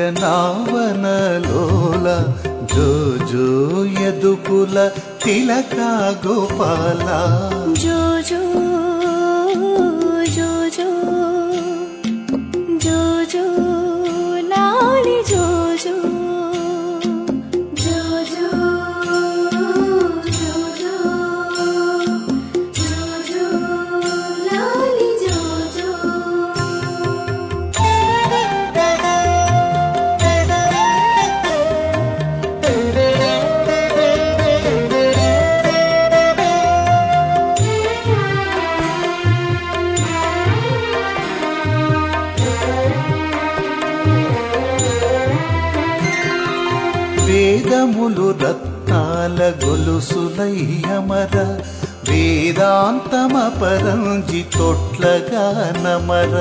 జనావనలోల జో జో యదుకుల తిలక గోపాల జో జో జో జో జో జో లాలి జో జో జో జో జో జో జో జో లాలి జో జో వేదములు రత్నాల గొలుసులయ్యమర వేదాంతమ పరంజి తొట్లగా నమర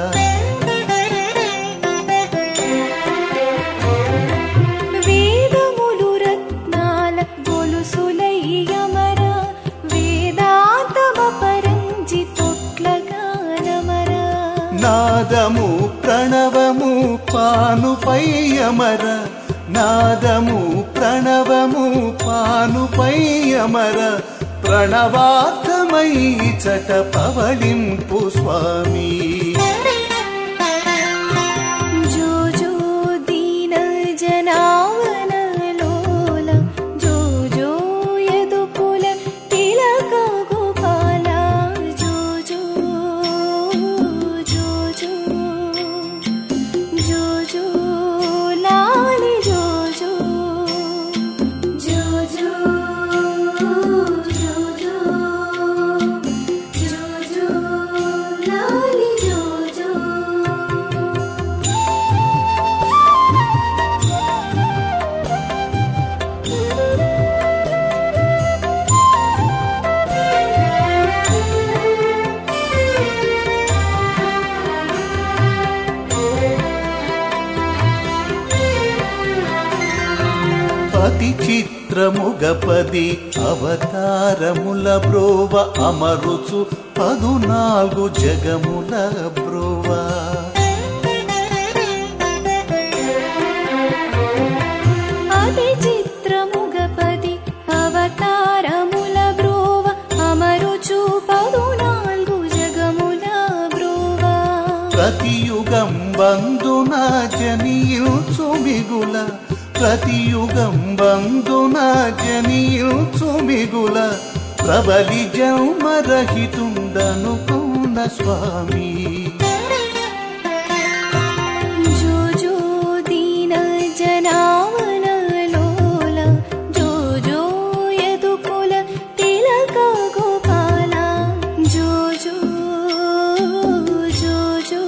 వేదములు రత్నాల గొలుసులయ్యమర వేదాంతమ పరంజి తొట్లగా నమర నాదము ప్రణవము పానుపయ్యమర నాదము ప్రణవము పానుపయ్యమర ప్రణవార్థమై చట పవళింపు స్వామి జో జో దీన జనావన లోల జో జో యదుకుల తిలక గోపాల జో జో జో జో జో జో లాలి జో జో జో జో జో జో జో జో లాలి జో జో పతి చిత్రముగపది అవతారముల బ్రోవ అమరుచు 14 జగముల బ్రోవ అతి చిత్రముగపది అవతారముల బ్రోవ అమరుచు 14 జగముల బ్రోవ ప్రతియుగం బందున జనియుచు మిగుల ప్రతియుగం బందున జనియుచు మిగుల ప్రబలి జన్మరహితుండనుకున్న స్వామి జో జో దీన జనావన లోల జో జో యదుకుల తిలక గోపాల జో జో జో జో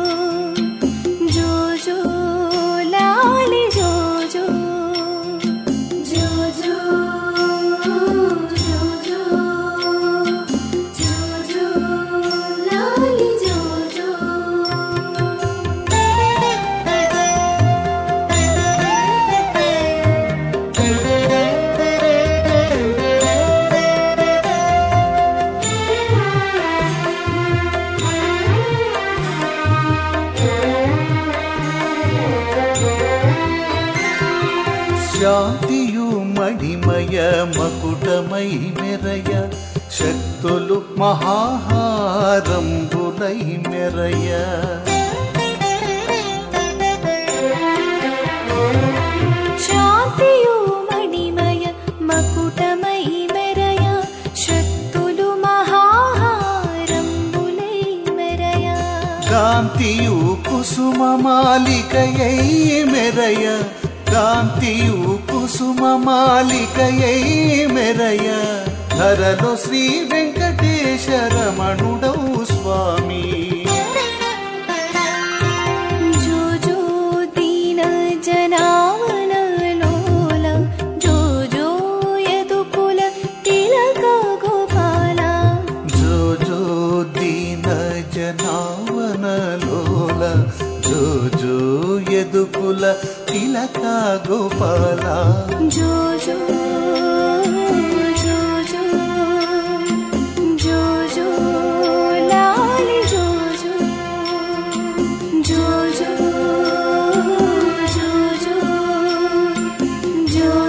జో జో లాలి జో జో జో జో జో జో జో జో లాలి జో జో శాంతియు మణిమయ మకుటమై మెరయ శక్తులు మహాహారంబులై మెరయ శాంతియు మణిమయ మకుటమై మెరయ శక్తులు మహాహారంబులై మెరయ కాంతియు కుసుమ మాలికయై మెరయ కాంతియు కుసుమ మాలికయై మెరయ ధరలో శ్రీ వెంకటేశరమణుడౌ స్వామి జో జో దీన జనావన లోల జో జో యదుకుల తిలక గోపాల జో జో దీన జనావనలోల జో జో యదుకుల తిలక గోపాల జో జో జో జో జో జో లాలి జో జో జో జో జో